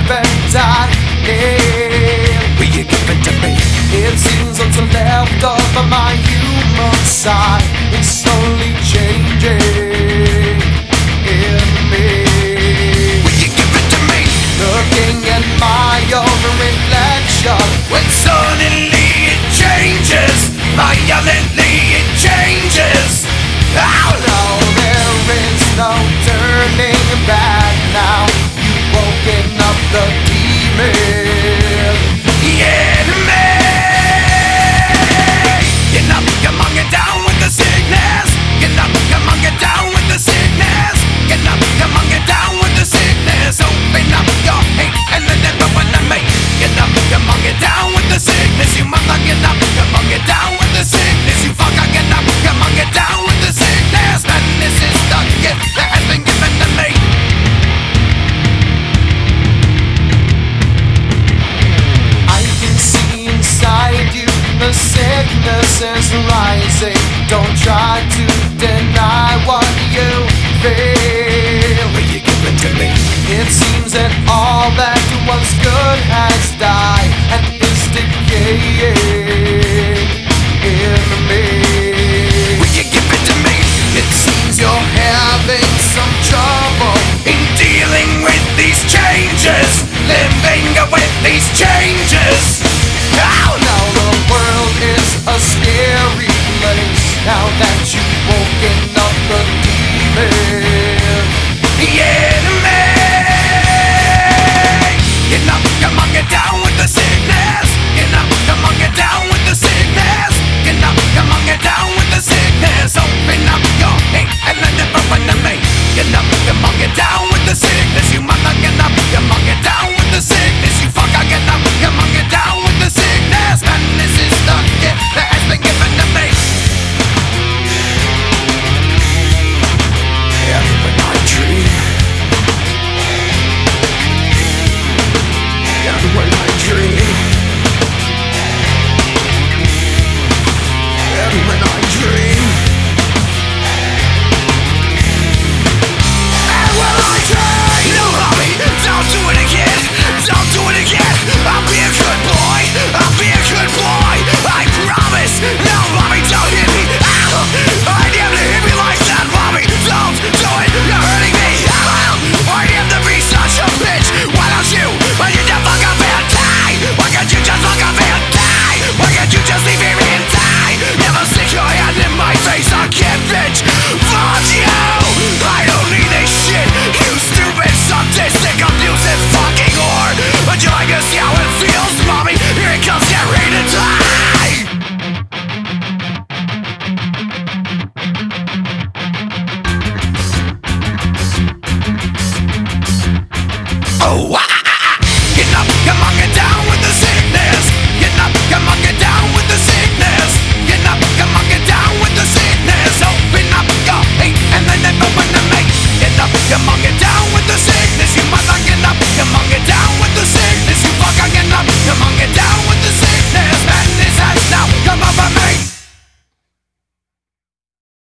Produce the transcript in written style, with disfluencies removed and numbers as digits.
appetite. Will you give it to me? It seems what's left of my human side is slowly changing in me. Will you give it to me? Looking at my own reflection, when suddenly it changes, violently it changes. Oh no, there is no turning back now. You've woken up the demon in me. Get up, come on, get down with the sickness. Get up, come on, get down with the sickness. Get up, come on, get down with the sickness. Open up your hate and let it open to me. Get up, come on, get down with the sickness. You mother, get up, come on, get down with the sickness. You fucker, get up, come on, get down with the sickness. Madness is the gift that has been given to me. I can see inside you the sickness is rising. Don't try to deny what you feel. Will you give it to me? It seems that all